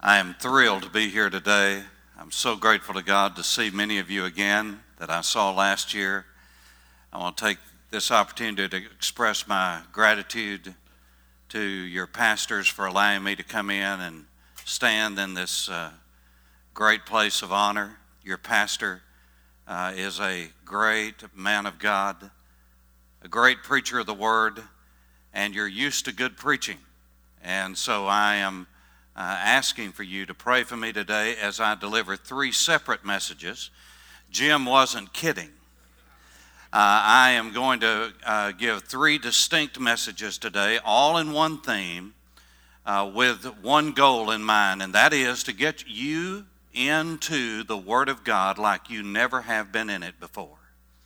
I am thrilled to be here today. I'm so grateful to God to see many of you again that I saw last year. I want to take this opportunity to express my gratitude to your pastors for allowing me to come in and stand in this great place of honor. Your pastor is a great man of God, a great preacher of the word, and you're used to good preaching. And so I am asking for you to pray for me today as I deliver three separate messages. Jim wasn't kidding. I am going to give three distinct messages today, all in one theme, with one goal in mind, and that is to get you into the Word of God like you never have been in it before.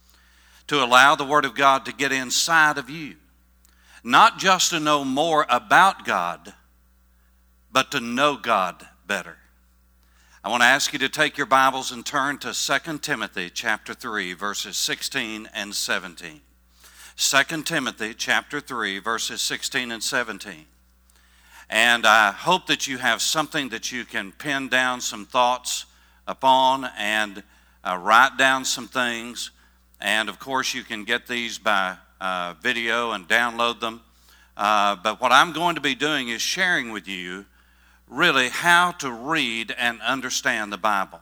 To allow the Word of God to get inside of you, not just to know more about God, but to know God better. I want to ask you to take your Bibles and turn to 2 Timothy chapter 3, verses 16 and 17. 2 Timothy chapter 3, verses 16 and 17. And I hope that you have something that you can pin down some thoughts upon and write down some things. And of course, you can get these by video and download them. But what I'm going to be doing is sharing with you really how to read and understand the Bible.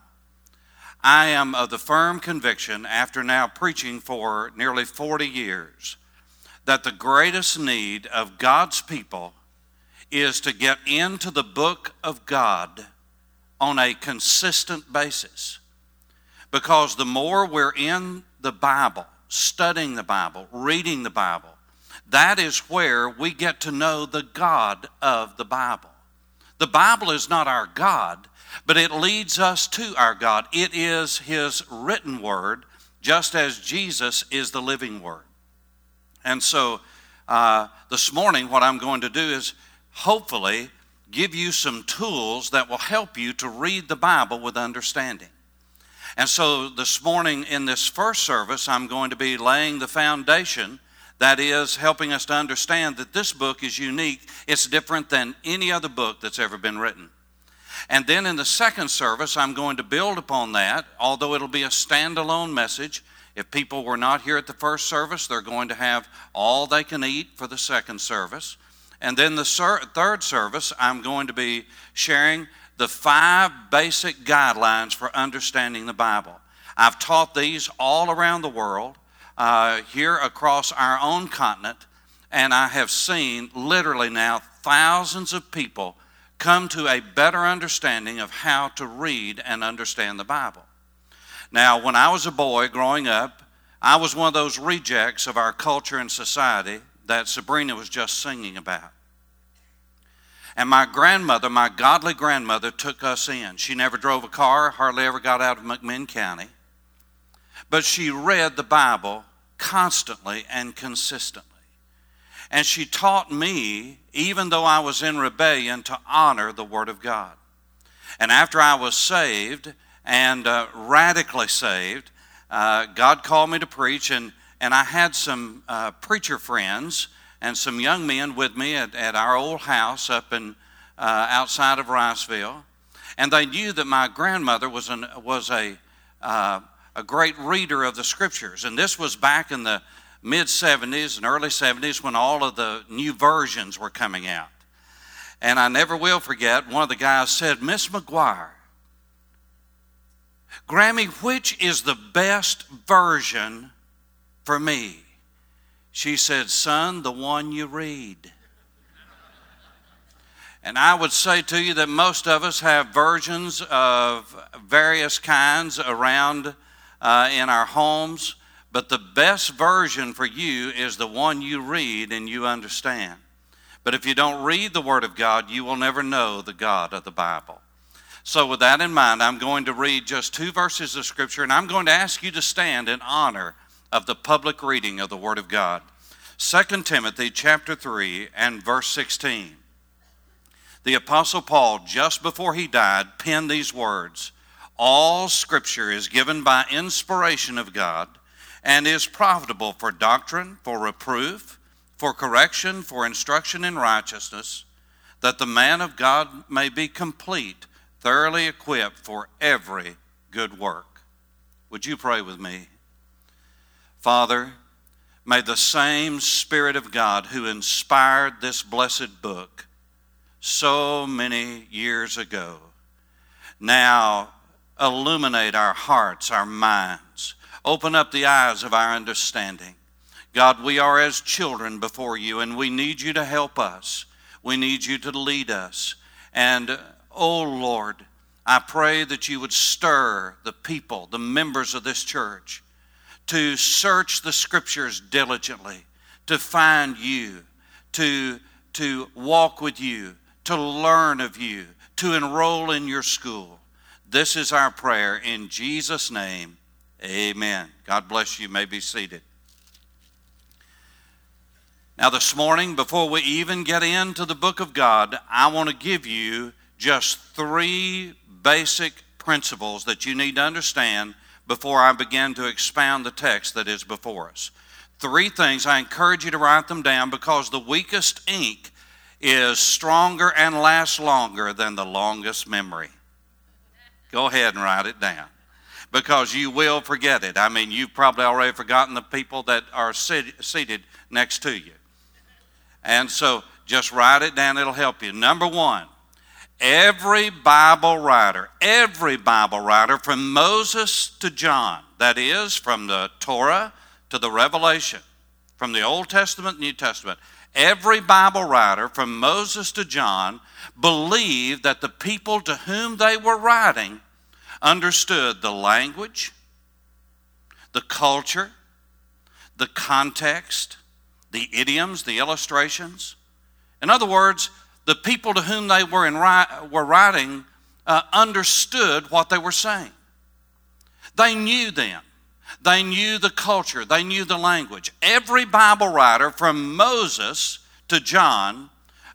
I am of the firm conviction, after now preaching for nearly 40 years, that the greatest need of God's people is to get into the book of God on a consistent basis. Because the more we're in the Bible, studying the Bible, reading the Bible, that is where we get to know the God of the Bible. The Bible is not our God, but it leads us to our God. It is His written word, just as Jesus is the living word. And so this morning what I'm going to do is hopefully give you some tools that will help you to read the Bible with understanding. And so this morning in this first service, I'm going to be laying the foundation. That is helping us to understand that this book is unique. It's different than any other book that's ever been written. And then in the second service, I'm going to build upon that, although it'll be a standalone message. If people were not here at the first service, they're going to have all they can eat for the second service. And then the third service, I'm going to be sharing the 5 basic guidelines for understanding the Bible. I've taught these all around the world. Here across our own continent, and I have seen literally now thousands of people come to a better understanding of how to read and understand the Bible. Now, when I was a boy growing up, I was one of those rejects of our culture and society that Sabrina was just singing about. And my grandmother, my godly grandmother, took us in. She never drove a car, hardly ever got out of McMinn County. But she read the Bible constantly and consistently. And she taught me, even though I was in rebellion, to honor the Word of God. And after I was saved, and radically saved, God called me to preach, and I had some preacher friends and some young men with me at our old house up in outside of Riceville. And they knew that my grandmother was a great reader of the Scriptures. And this was back in the mid-'70s and early 70s when all of the new versions were coming out. And I never will forget, one of the guys said, "Miss McGuire, Grammy, which is the best version for me?" She said, "Son, the one you read." And I would say to you that most of us have versions of various kinds around in our homes, but the best version for you is the one you read and you understand. But if you don't read the Word of God, you will never know the God of the Bible. So with that in mind, I'm going to read just 2 verses of Scripture, and I'm going to ask you to stand in honor of the public reading of the Word of God. 2 Timothy chapter 3 and verse 16. The Apostle Paul, just before he died, penned these words: "All Scripture is given by inspiration of God and is profitable for doctrine, for reproof, for correction, for instruction in righteousness, that the man of God may be complete, thoroughly equipped for every good work. Would you pray with me? Father, may the same Spirit of God who inspired this blessed book so many years ago now illuminate our hearts, our minds, open up the eyes of our understanding. God, we are as children before you, and we need you to help us. We need you to lead us. And, oh Lord, I pray that you would stir the people, the members of this church, to search the Scriptures diligently, to find you, to walk with you, to learn of you, to enroll in your school. This is our prayer in Jesus' name. Amen. God bless you. You may be seated. Now this morning, before we even get into the book of God, I want to give you just 3 basic principles that you need to understand before I begin to expound the text that is before us. 3 things. I encourage you to write them down because the weakest ink is stronger and lasts longer than the longest memory. Go ahead and write it down because you will forget it. I mean, you've probably already forgotten the people that are seated next to you. And so just write it down. It'll help you. Number 1, every Bible writer from Moses to John, that is, from the Torah to the Revelation, from the Old Testament, New Testament, every Bible writer from Moses to John believed that the people to whom they were writing understood the language, the culture, the context, the idioms, the illustrations. In other words, the people to whom they were writing understood what they were saying. They knew them. They knew the culture. They knew the language. Every Bible writer from Moses to John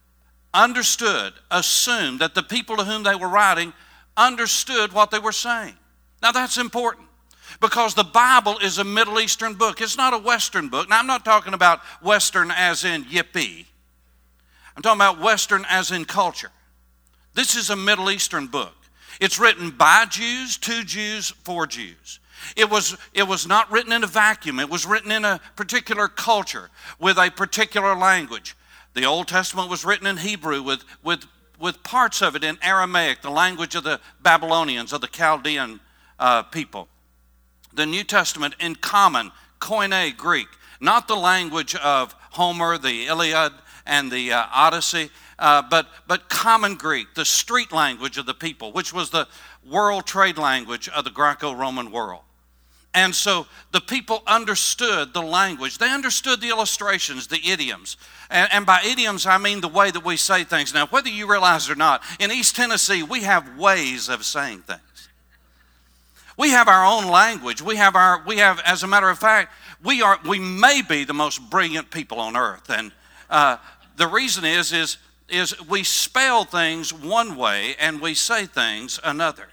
assumed that the people to whom they were writing understood what they were saying. Now that's important because the Bible is a Middle Eastern book. It's not a Western book. Now I'm not talking about Western as in yippee. I'm talking about Western as in culture. This is a Middle Eastern book. It's written by Jews, to Jews, for Jews. It was not written in a vacuum. It was written in a particular culture with a particular language. The Old Testament was written in Hebrew with parts of it in Aramaic, the language of the Babylonians, of the Chaldean people. The New Testament in common, Koine Greek, not the language of Homer, the Iliad, and the Odyssey, but common Greek, the street language of the people, which was the world trade language of the Greco-Roman world. And so the people understood the language. They understood the illustrations, the idioms. And by idioms, I mean the way that we say things. Now, whether you realize it or not, in East Tennessee, we have ways of saying things. We have our own language. We have, as a matter of fact, we may be the most brilliant people on earth. And the reason is we spell things one way and we say things another.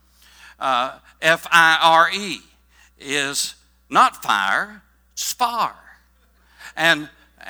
F-I-R-E is not fire, it's far. And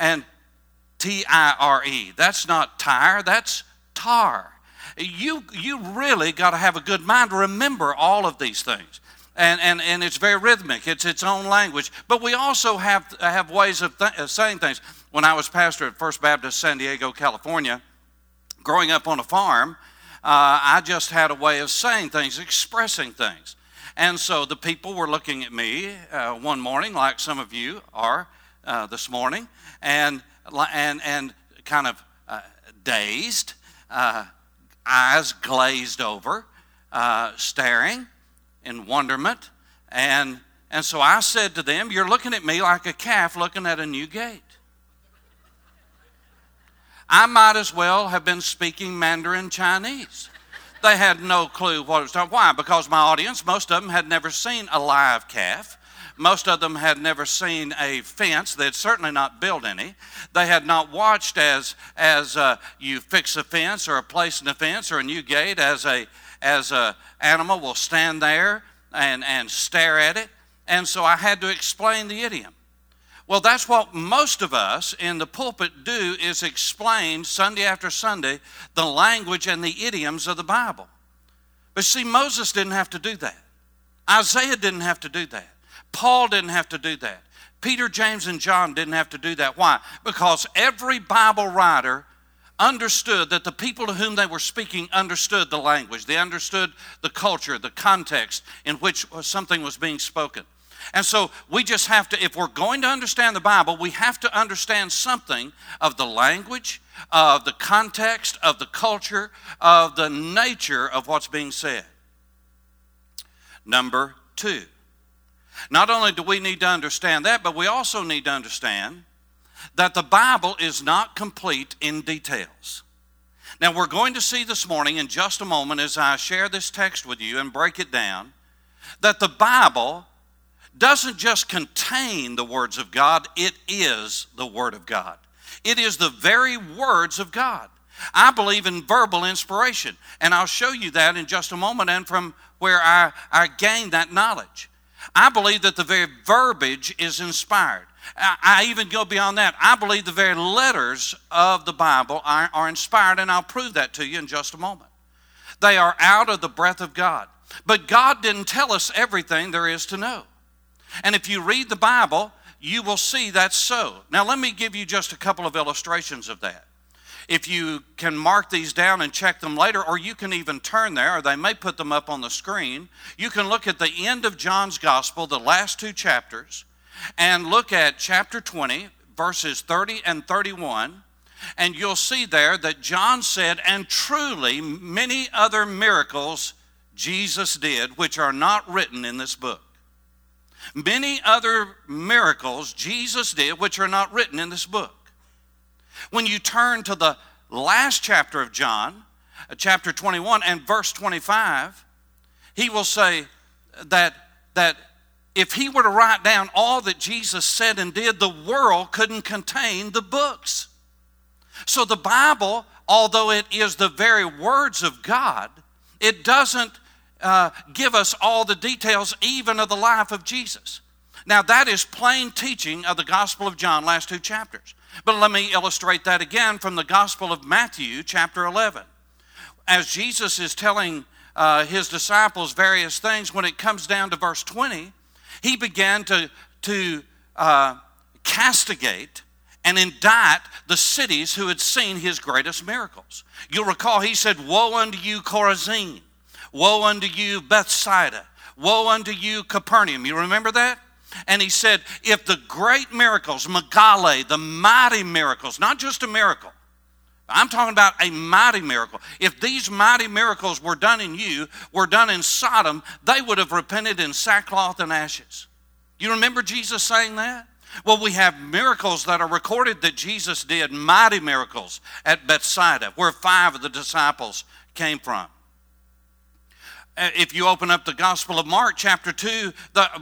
T-I-R-E, that's not tire, that's tar. You really got to have a good mind to remember all of these things. And it's very rhythmic. It's its own language. But we also have ways of saying things. When I was pastor at First Baptist San Diego, California, growing up on a farm, I just had a way of saying things, expressing things. And so the people were looking at me one morning, like some of you are this morning, and kind of dazed, eyes glazed over, staring in wonderment. And so I said to them, "You're looking at me like a calf looking at a new gate." I might as well have been speaking Mandarin Chinese. They had no clue what it was talking. Why? Because my audience, most of them had never seen a live calf. Most of them had never seen a fence. They had certainly not built any. They had not watched as you fix a fence or a place in a fence or a new gate as a animal will stand there and stare at it. And so I had to explain the idiom. Well, that's what most of us in the pulpit do, is explain Sunday after Sunday the language and the idioms of the Bible. But see, Moses didn't have to do that. Isaiah didn't have to do that. Paul didn't have to do that. Peter, James, and John didn't have to do that. Why? Because every Bible writer understood that the people to whom they were speaking understood the language. They understood the culture, the context in which something was being spoken. And so we just have to, if we're going to understand the Bible, we have to understand something of the language, of the context, of the culture, of the nature of what's being said. Number 2. Not only do we need to understand that, but we also need to understand that the Bible is not complete in details. Now, we're going to see this morning in just a moment, as I share this text with you and break it down, that the Bible doesn't just contain the words of God, it is the Word of God. It is the very words of God. I believe in verbal inspiration, and I'll show you that in just a moment and from where I gained that knowledge. I believe that the very verbiage is inspired. I even go beyond that. I believe the very letters of the Bible are inspired, and I'll prove that to you in just a moment. They are out of the breath of God. But God didn't tell us everything there is to know. And if you read the Bible, you will see that's so. Now, let me give you just a couple of illustrations of that. If you can mark these down and check them later, or you can even turn there, or they may put them up on the screen, you can look at the end of John's Gospel, the last 2 chapters, and look at chapter 20, verses 30 and 31, and you'll see there that John said, "And truly many other miracles Jesus did, which are not written in this book." Many other miracles Jesus did, which are not written in this book. When you turn to the last chapter of John, chapter 21 and verse 25, he will say that if he were to write down all that Jesus said and did, the world couldn't contain the books. So the Bible, although it is the very words of God, it doesn't give us all the details even of the life of Jesus. Now, that is plain teaching of the Gospel of John, last 2 chapters. But let me illustrate that again from the Gospel of Matthew, chapter 11. As Jesus is telling his disciples various things, when it comes down to verse 20, he began to castigate and indict the cities who had seen his greatest miracles. You'll recall he said, "Woe unto you, Chorazin! Woe unto you, Bethsaida! Woe unto you, Capernaum." You remember that? And he said, if the great miracles, Megale, the mighty miracles, not just a miracle, I'm talking about a mighty miracle. If these mighty miracles were done in you, were done in Sodom, they would have repented in sackcloth and ashes. You remember Jesus saying that? Well, we have miracles that are recorded that Jesus did, mighty miracles at Bethsaida, where 5 of the disciples came from. If you open up the Gospel of Mark, chapter 2,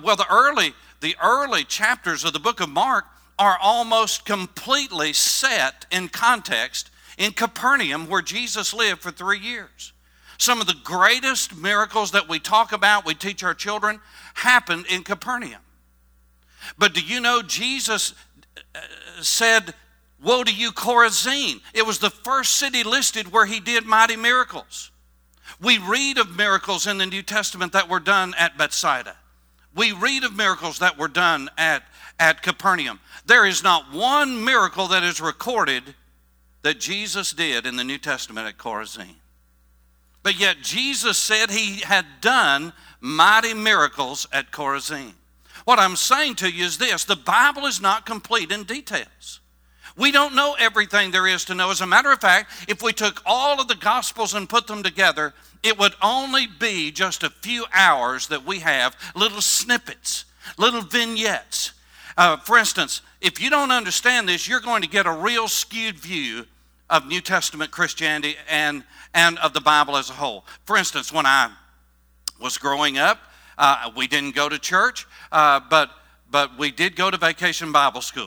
the early chapters of the book of Mark are almost completely set in context in Capernaum, where Jesus lived for 3 years. Some of the greatest miracles that we talk about, we teach our children, happened in Capernaum. But do you know Jesus said, "Woe to you, Chorazin"? It was the first city listed where he did mighty miracles. We read of miracles in the New Testament that were done at Bethsaida. We read of miracles that were done at Capernaum. There is not one miracle that is recorded that Jesus did in the New Testament at Chorazin. But yet Jesus said he had done mighty miracles at Chorazin. What I'm saying to you is this: the Bible is not complete in details. We don't know everything there is to know. As a matter of fact, if we took all of the Gospels and put them together, it would only be just a few hours that we have, little snippets, little vignettes. For instance, if you don't understand this, you're going to get a real skewed view of New Testament Christianity and of the Bible as a whole. For instance, when I was growing up, we didn't go to church, but we did go to Vacation Bible School.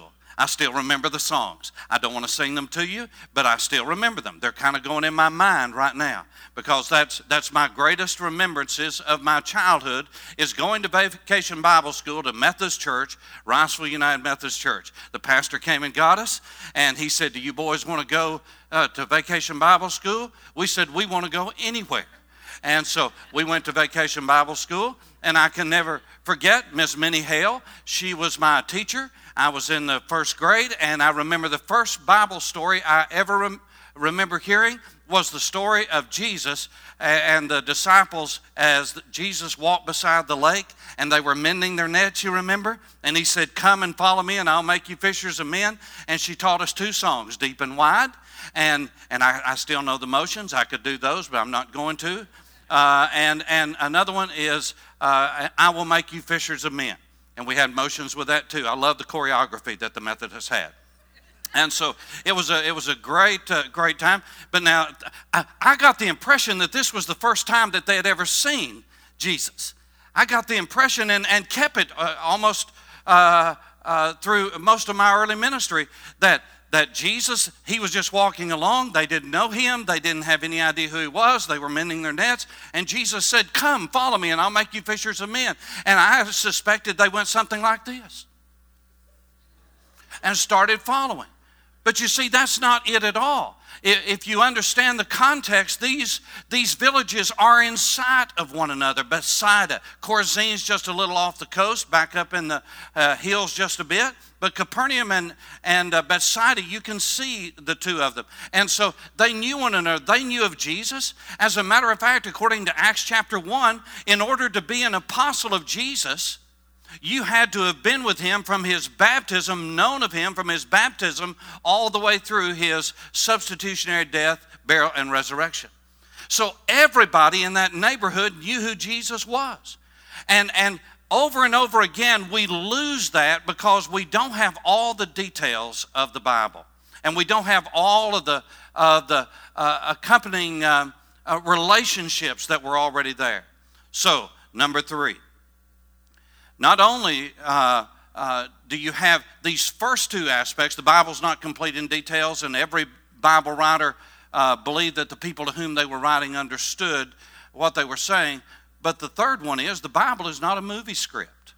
I still remember the songs. I don't want to sing them to you, but I still remember them. They're kind of going in my mind right now because that's my greatest remembrances of my childhood is going to Vacation Bible School to Methodist Church, Riceville United Methodist Church. The pastor came and got us, and he said, do you boys want to go to Vacation Bible School? We said, we want to go anywhere. And so we went to Vacation Bible School, and I can never forget Miss Minnie Hale. She was my teacher. I was in the first grade, and I remember the first Bible story I ever remember hearing was the story of Jesus and the disciples as Jesus walked beside the lake, and they were mending their nets, you remember? And he said, come and follow me, and I'll make you fishers of men. And she taught us two songs, Deep and Wide, and I still know the motions. I could do those, but I'm not going to. And another one is, I will make you fishers of men. And we had motions with that too. I love the choreography that the Methodists had. And so it was a great time. But now I got the impression that this was the first time that they had ever seen Jesus. I got the impression and kept it almost through most of my early ministry that Jesus, he was just walking along. They didn't know him. They didn't have any idea who he was. They were mending their nets. And Jesus said, come, follow me, and I'll make you fishers of men. And I suspected they went something like this and started following. But you see, that's not it at all. If you understand the context, these villages are in sight of one another. Bethsaida, Chorazin's just a little off the coast, back up in the hills just a bit. But Capernaum and Bethsaida, you can see the two of them. And so they knew one another. They knew of Jesus. As a matter of fact, according to Acts chapter 1, in order to be an apostle of Jesus, you had to have been with him from his baptism, known of him from his baptism, all the way through his substitutionary death, burial, and resurrection. So everybody in that neighborhood knew who Jesus was. And over and over again, we lose that because we don't have all the details of the Bible. And we don't have all of the accompanying relationships that were already there. So, number 3. Not only do you have these first two aspects, the Bible's not complete in details, and every Bible writer believed that the people to whom they were writing understood what they were saying, but the third one is the Bible is not a movie script.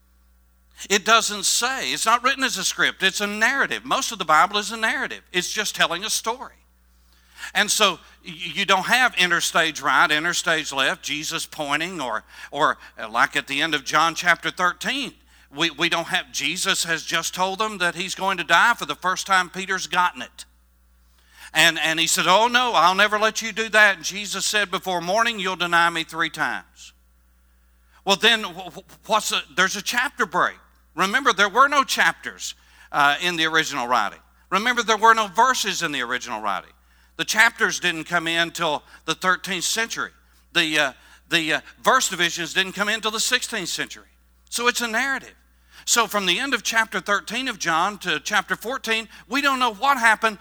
It doesn't say, it's not written as a script, it's a narrative. Most of the Bible is a narrative. It's just telling a story. And so you don't have interstage right, interstage left, Jesus pointing, or like at the end of John chapter 13, we don't have, Jesus has just told them that he's going to die. For the first time, Peter's gotten it. And he said, oh no, I'll never let you do that. And Jesus said, before morning, you'll deny me 3 times. Well then, there's a chapter break. Remember, there were no chapters in the original writing. Remember, there were no verses in the original writing. The chapters didn't come in until the 13th century. The verse divisions didn't come in until the 16th century. So it's a narrative. So from the end of chapter 13 of John to chapter 14, we don't know what happened,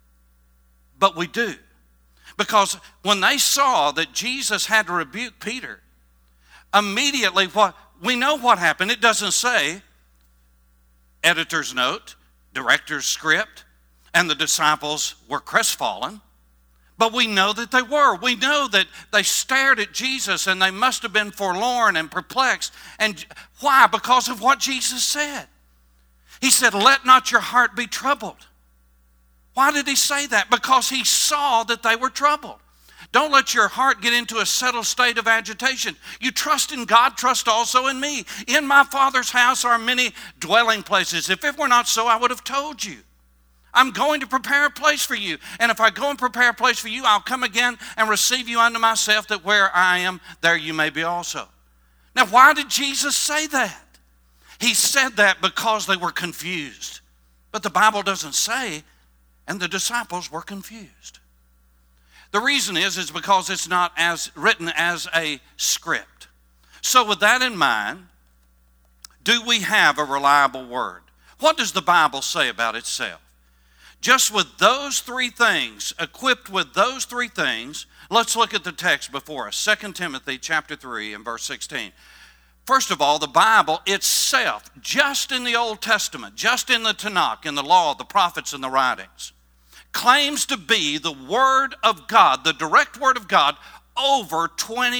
but we do. Because when they saw that Jesus had to rebuke Peter, immediately we know what happened. It doesn't say editor's note, director's script, and the disciples were crestfallen. But we know that they were. We know that they stared at Jesus and they must have been forlorn and perplexed. And why? Because of what Jesus said. He said, let not your heart be troubled. Why did he say that? Because he saw that they were troubled. Don't let your heart get into a settled state of agitation. You trust in God, trust also in me. In my Father's house are many dwelling places. If it were not so, I would have told you. I'm going to prepare a place for you. And if I go and prepare a place for you, I'll come again and receive you unto myself, that where I am, there you may be also. Now, why did Jesus say that? He said that because they were confused. But the Bible doesn't say, and the disciples were confused. The reason is because it's not as written as a script. So with that in mind, do we have a reliable word? What does the Bible say about itself? Just with those 3 things, equipped with those 3 things, let's look at the text before us. 2 Timothy chapter 3 and verse 16. First of all, the Bible itself, just in the Old Testament, just in the Tanakh, in the law, the prophets, and the writings, claims to be the Word of God, the direct Word of God, over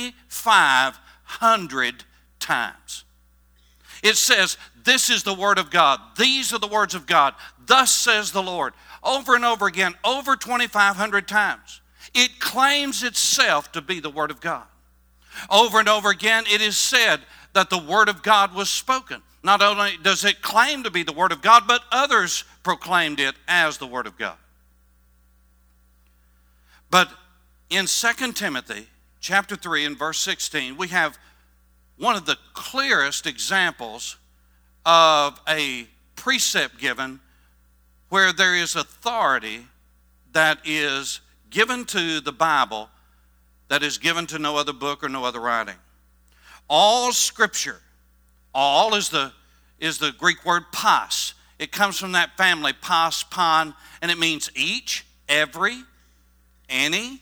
2,500 times. It says, this is the Word of God. These are the words of God. Thus says the Lord. Over and over again, over 2,500 times. It claims itself to be the Word of God. Over and over again, it is said that the Word of God was spoken. Not only does it claim to be the Word of God, but others proclaimed it as the Word of God. But in 2 Timothy chapter 3 and verse 16, we have one of the clearest examples of a precept given where there is authority that is given to the Bible that is given to no other book or no other writing. All Scripture, all is the Greek word pas. It comes from that family, pas, pan, and it means each, every, any,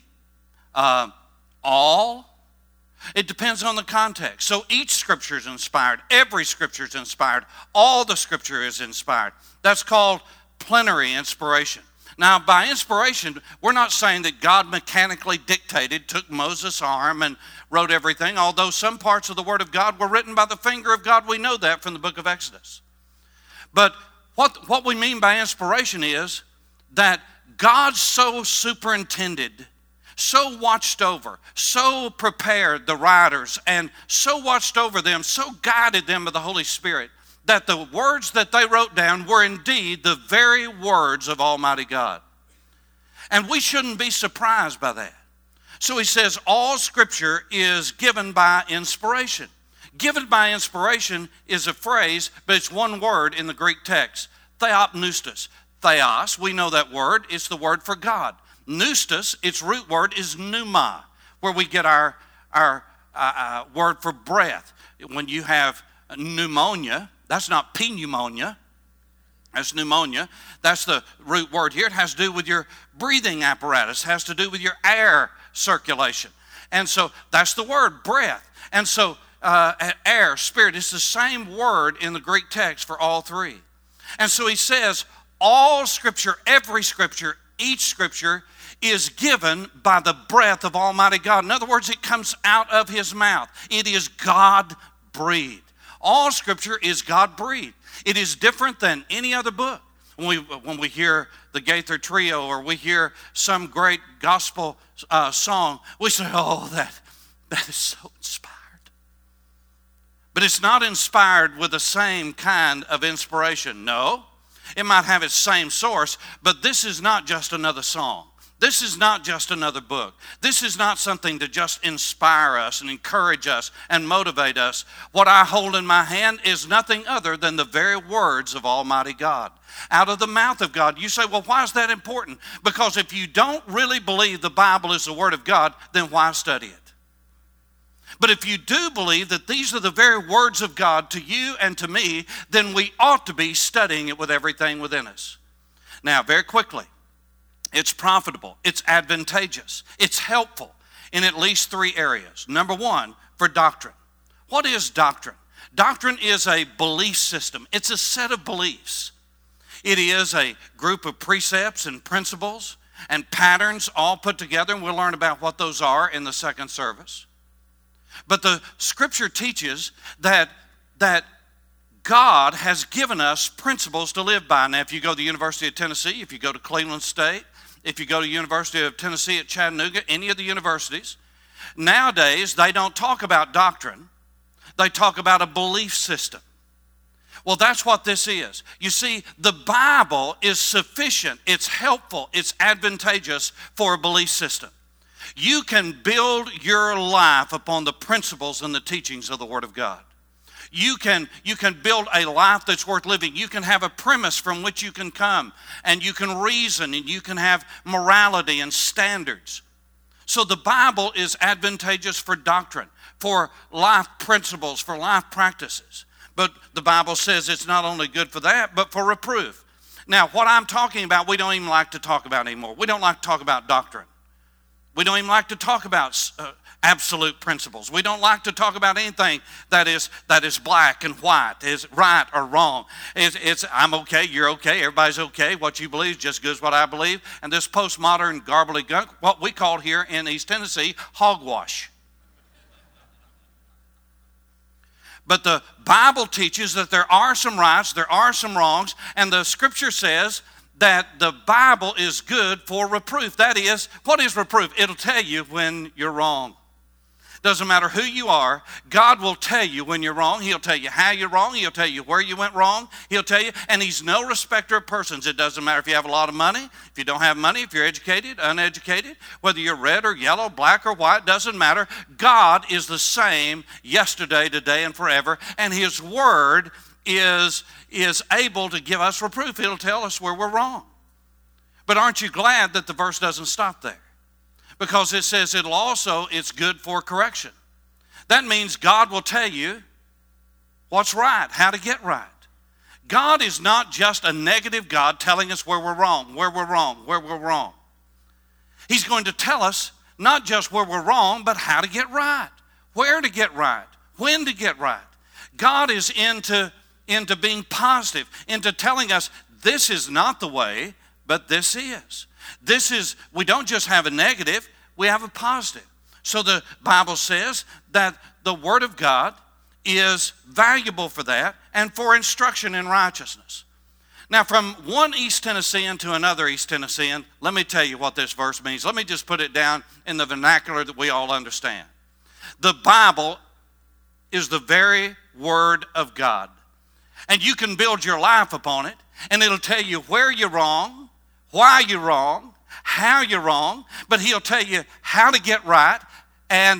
all. It depends on the context. So each Scripture is inspired. Every Scripture is inspired. All the Scripture is inspired. That's called plenary inspiration. Now, by inspiration, we're not saying that God mechanically dictated, took Moses' arm and wrote everything, although some parts of the Word of God were written by the finger of God. We know that from the book of Exodus. But what we mean by inspiration is that God so superintended, so watched over, so prepared the writers, and so watched over them, so guided them by the Holy Spirit, that the words that they wrote down were indeed the very words of Almighty God. And we shouldn't be surprised by that. So he says all Scripture is given by inspiration. Given by inspiration is a phrase, but it's one word in the Greek text, theopneustos. Theos, we know that word, it's the word for God. Pneustos, its root word is pneuma, where we get our word for breath. When you have pneumonia, that's not pneumonia, that's pneumonia. That's the root word here. It has to do with your breathing apparatus, it has to do with your air circulation. And so that's the word, breath. And so air, spirit, it's the same word in the Greek text for all three. And so he says, all Scripture, every Scripture, each Scripture is given by the breath of Almighty God. In other words, it comes out of His mouth. It is God-breathed. All Scripture is God-breathed. It is different than any other book. When we hear the Gaither Trio or we hear some great gospel song, we say, oh, that is so inspired. But it's not inspired with the same kind of inspiration. No, it might have its same source, but this is not just another song. This is not just another book. This is not something to just inspire us and encourage us and motivate us. What I hold in my hand is nothing other than the very words of Almighty God. Out of the mouth of God. You say, well, why is that important? Because if you don't really believe the Bible is the Word of God, then why study it? But if you do believe that these are the very words of God to you and to me, then we ought to be studying it with everything within us. Now, very quickly, it's profitable, it's advantageous, it's helpful in at least three areas. Number one, for doctrine. What is doctrine? Doctrine is a belief system. It's a set of beliefs. It is a group of precepts and principles and patterns all put together, and we'll learn about what those are in the second service. But the Scripture teaches that God has given us principles to live by. Now, if you go to the University of Tennessee, if you go to Cleveland State, if you go to University of Tennessee at Chattanooga, any of the universities, nowadays they don't talk about doctrine. They talk about a belief system. Well, that's what this is. You see, the Bible is sufficient, it's helpful, it's advantageous for a belief system. You can build your life upon the principles and the teachings of the Word of God. You can build a life that's worth living. You can have a premise from which you can come, and you can reason, and you can have morality and standards. So the Bible is advantageous for doctrine, for life principles, for life practices. But the Bible says it's not only good for that, but for reproof. Now, what I'm talking about, we don't even like to talk about anymore. We don't like to talk about doctrine. We don't even like to talk about absolute principles. We don't like to talk about anything that is black and white, is right or wrong. It's I'm okay, you're okay, everybody's okay. What you believe is just good as what I believe. And this postmodern gobbledygook, what we call here in East Tennessee, hogwash. But the Bible teaches that there are some rights, there are some wrongs, and the Scripture says that the Bible is good for reproof. That is, what is reproof? It'll tell you when you're wrong. Doesn't matter who you are, God will tell you when you're wrong. He'll tell you how you're wrong. He'll tell you where you went wrong. He'll tell you, and He's no respecter of persons. It doesn't matter if you have a lot of money, if you don't have money, if you're educated, uneducated, whether you're red or yellow, black or white, doesn't matter. God is the same yesterday, today, and forever, and His Word is able to give us reproof. It'll tell us where we're wrong. But aren't you glad that the verse doesn't stop there? Because it says it's good for correction. That means God will tell you what's right, how to get right. God is not just a negative God telling us where we're wrong, where we're wrong, where we're wrong. He's going to tell us not just where we're wrong, but how to get right, where to get right, when to get right. God is into being positive, into telling us this is not the way, but this is. We don't just have a negative, we have a positive. So the Bible says that the Word of God is valuable for that and for instruction in righteousness. Now, from one East Tennessean to another East Tennessean, let me tell you what this verse means. Let me just put it down in the vernacular that we all understand. The Bible is the very Word of God. And you can build your life upon it, and it'll tell you where you're wrong, why you're wrong, how you're wrong, but He'll tell you how to get right and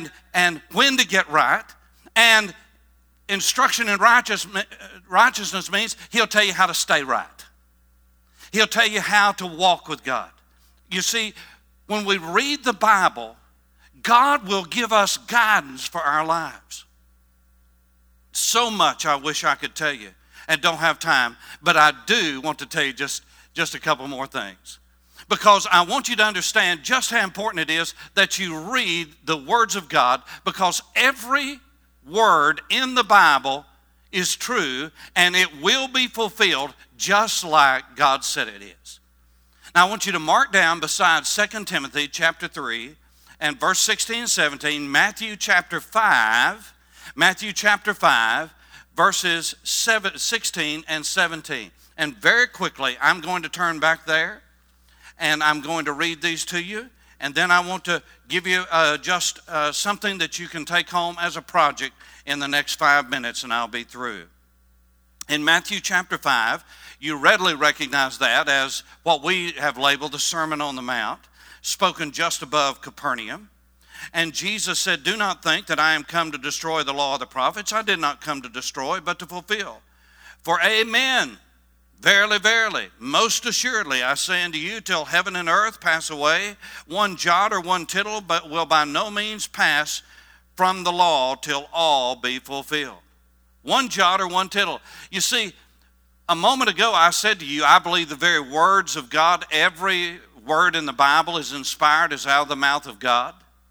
when to get right. And instruction in righteousness means He'll tell you how to stay right. He'll tell you how to walk with God. You see, when we read the Bible, God will give us guidance for our lives. So much I wish I could tell you and don't have time, but I do want to tell you just a couple more things. Because I want you to understand just how important it is that you read the words of God, because every word in the Bible is true and it will be fulfilled just like God said it is. Now I want you to mark down beside 2 Timothy chapter 3 and verse 16 and 17, Matthew chapter 5, verses 16 and 17. And very quickly, I'm going to turn back there, and I'm going to read these to you, and then I want to give you just something that you can take home as a project in the next 5 minutes, and I'll be through. In Matthew chapter 5, you readily recognize that as what we have labeled the Sermon on the Mount, spoken just above Capernaum. And Jesus said, "Do not think that I am come to destroy the law of the prophets. I did not come to destroy, but to fulfill. For amen, verily, verily, most assuredly, I say unto you, till heaven and earth pass away, one jot or one tittle, but will by no means pass from the law till all be fulfilled." One jot or one tittle. You see, a moment ago I said to you, I believe the very words of God, every word in the Bible is inspired as out of the mouth of God.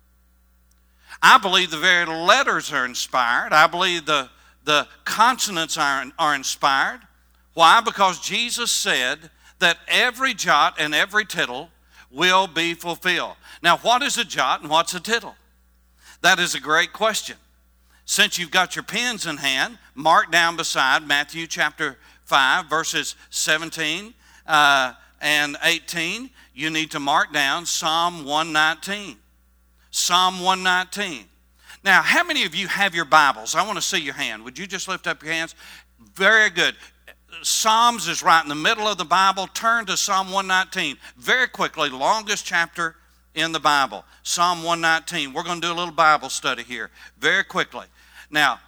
I believe the very letters are inspired. I believe the consonants are inspired. Why? Because Jesus said that every jot and every tittle will be fulfilled. Now, what is a jot and what's a tittle? That is a great question. Since you've got your pens in hand, mark down beside Matthew chapter 5, verses 17 and 18. You need to mark down Psalm 119. Psalm 119. Now, how many of you have your Bibles? I want to see your hand. Would you just lift up your hands? Very good. Psalms is right in the middle of the Bible. Turn to Psalm 119. Very quickly, longest chapter in the Bible. Psalm 119. We're going to do a little Bible study here. Very quickly. Now,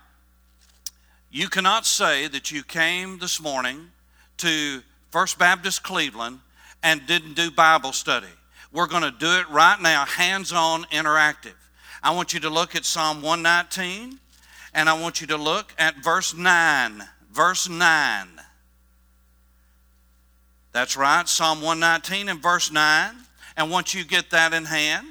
you cannot say that you came this morning to First Baptist Cleveland and didn't do Bible study. We're going to do it right now, hands-on, interactive. I want you to look at Psalm 119, and I want you to look at verse 9. Verse 9. That's right, Psalm 119 and verse 9. And once you get that in hand,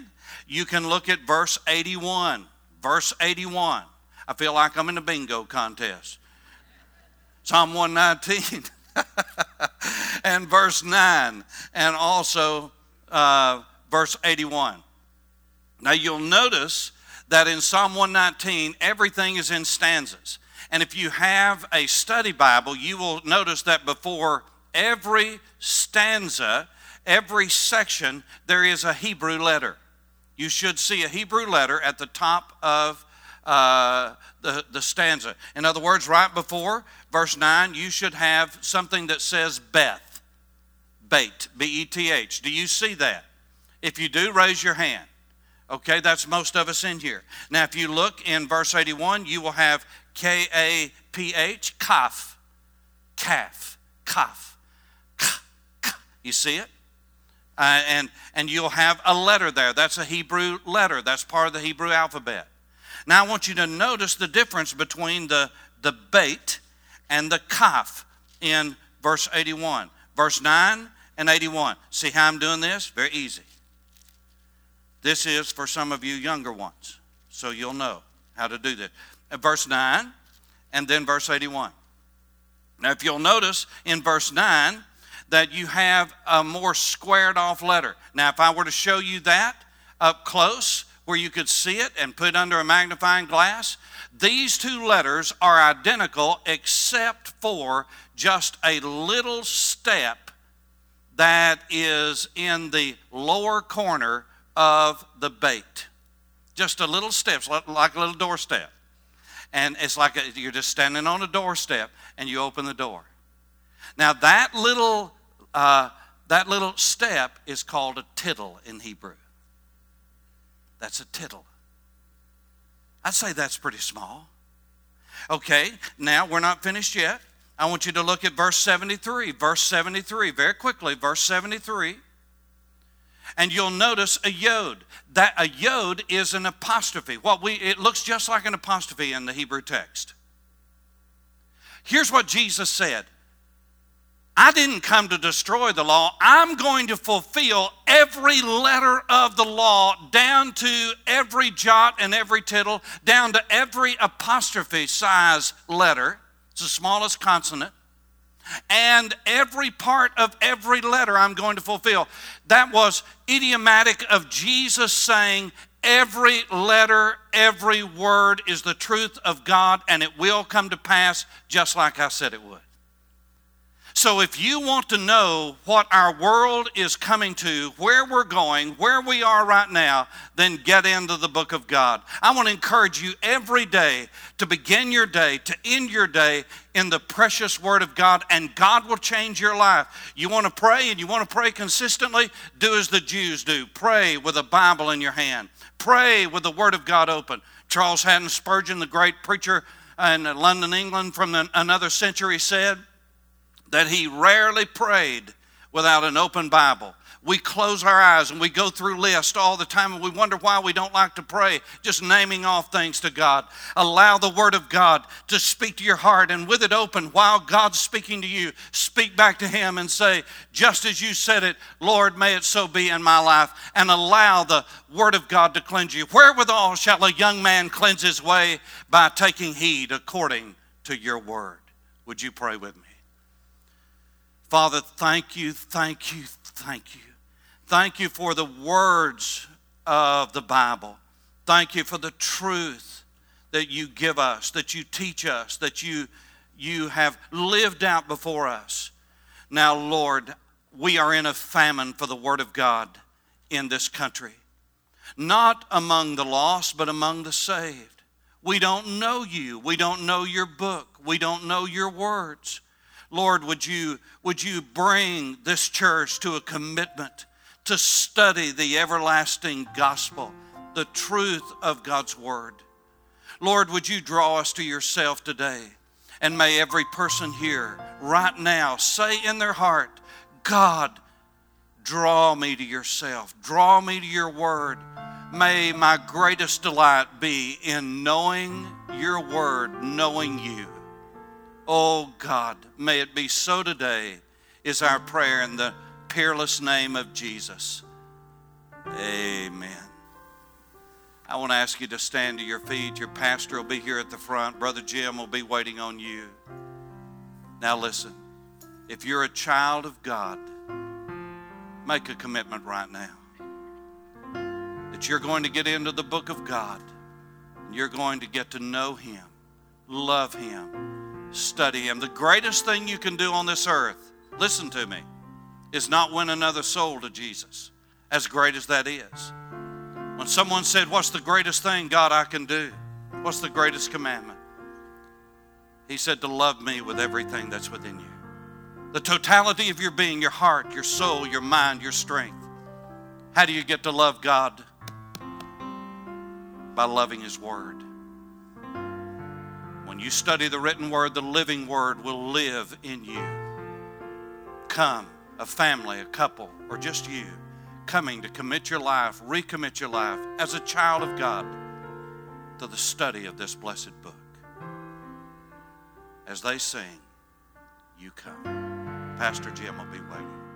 You can look at verse 81. Verse 81. I feel like I'm in a bingo contest. Psalm 119 and verse 9, and also verse 81. Now you'll notice that in Psalm 119, everything is in stanzas. And if you have a study Bible, you will notice that before every stanza, every section, there is a Hebrew letter. You should see a Hebrew letter at the top of the stanza. In other words, right before verse 9, you should have something that says Beth, Beit, B-E-T-H. Do you see that? If you do, raise your hand. Okay, that's most of us in here. Now, if you look in verse 81, you will have K-A-P-H, kaf, kaf, kaf, k. You see it? And you'll have a letter there. That's a Hebrew letter. That's part of the Hebrew alphabet. Now I want you to notice the difference between the Beit and the Kaf in verse 81. Verse 9 and 81. See how I'm doing this? Very easy. This is for some of you younger ones, so you'll know how to do this. Verse 9 and then verse 81. Now if you'll notice in verse 9 that you have a more squared off letter. Now if I were to show you that up close, where you could see it and put it under a magnifying glass, these two letters are identical except for just a little step that is in the lower corner of the Beit. Just a little step, like a little doorstep. And it's like you're just standing on a doorstep and you open the door. Now that little step is called a tittle in Hebrew. That's a tittle. I'd say that's pretty small. Okay, now we're not finished yet. I want you to look at verse 73. Verse 73, very quickly, verse 73. And you'll notice a yod. That a yod is an apostrophe. It looks just like an apostrophe in the Hebrew text. Here's what Jesus said. I didn't come to destroy the law. I'm going to fulfill every letter of the law down to every jot and every tittle, down to every apostrophe size letter. It's the smallest consonant. And every part of every letter I'm going to fulfill. That was idiomatic of Jesus saying every letter, every word is the truth of God, and it will come to pass just like I said it would. So if you want to know what our world is coming to, where we're going, where we are right now, then get into the book of God. I want to encourage you every day to begin your day, to end your day in the precious Word of God, and God will change your life. You want to pray, and you want to pray consistently? Do as the Jews do. Pray with a Bible in your hand. Pray with the Word of God open. Charles Haddon Spurgeon, the great preacher in London, England from another century, said that he rarely prayed without an open Bible. We close our eyes and we go through lists all the time and we wonder why we don't like to pray, just naming off things to God. Allow the Word of God to speak to your heart, and with it open, while God's speaking to you, speak back to Him and say, just as you said it, Lord, may it so be in my life, and allow the Word of God to cleanse you. Wherewithal shall a young man cleanse his way? By taking heed according to your word. Would you pray with me? Father, thank you, thank you, thank you. Thank you for the words of the Bible. Thank you for the truth that you give us, that you teach us, that you have lived out before us. Now, Lord, we are in a famine for the Word of God in this country. Not among the lost, but among the saved. We don't know you. We don't know your book. We don't know your words. Lord, would you bring this church to a commitment to study the everlasting gospel, the truth of God's word. Lord, would you draw us to yourself today? And may every person here right now say in their heart, God, draw me to yourself. Draw me to your word. May my greatest delight be in knowing your word, knowing you. Oh God, may it be so today, is our prayer in the peerless name of Jesus. Amen. I want to ask you to stand to your feet. Your pastor will be here at the front. Brother Jim will be waiting on you. Now listen, if you're a child of God, make a commitment right now that you're going to get into the book of God and you're going to get to know Him, love Him, study Him. The greatest thing you can do on this earth, listen to me, is not win another soul to Jesus, as great as that is. When someone said, what's the greatest thing, God, I can do? What's the greatest commandment? He said to love me with everything that's within you. The totality of your being, your heart, your soul, your mind, your strength. How do you get to love God? By loving His Word. When you study the written Word, the living Word will live in you. Come, a family, a couple, or just you, coming to commit your life, recommit your life as a child of God to the study of this blessed book. As they sing, you come. Pastor Jim will be waiting.